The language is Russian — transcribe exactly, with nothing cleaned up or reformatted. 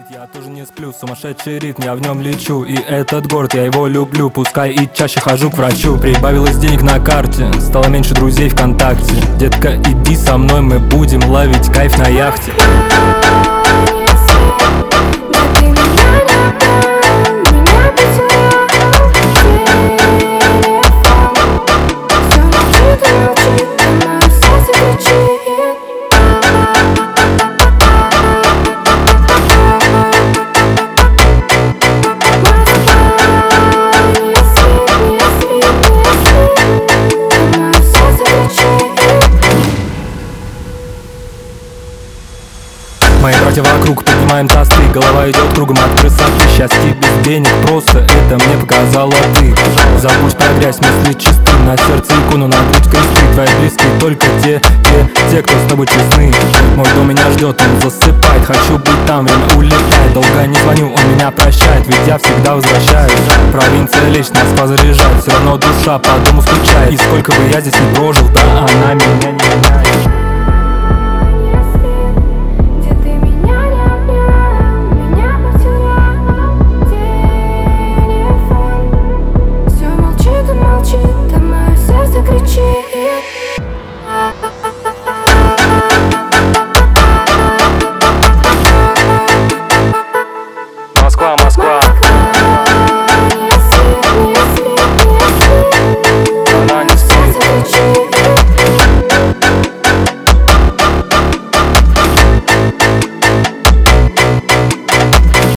Я тоже не сплю, сумасшедший ритм, я в нем лечу. И этот город, я его люблю, пускай и чаще хожу к врачу. Прибавилось денег на карте, стало меньше друзей ВКонтакте. Детка, иди со мной, мы будем ловить кайф на яхте. Мои братья вокруг, поднимаем тосты, голова идет кругом от красоты. Счастье без денег просто, это мне показала ты. Забудь про грязь, мысли чисты, на сердце икону, на грудь кресты. Твои близкие только те, те, те, кто с тобой честны. Мой дом меня ждет, он засыпает, хочу быть там, время улетает. Долго не звоню, он меня прощает, ведь я всегда возвращаюсь. Провинция лечь, нас позаряжает, все равно душа по дому скучает. И сколько бы я здесь не прожил, да она меня не меняет. Молчит, а мое сердце кричит.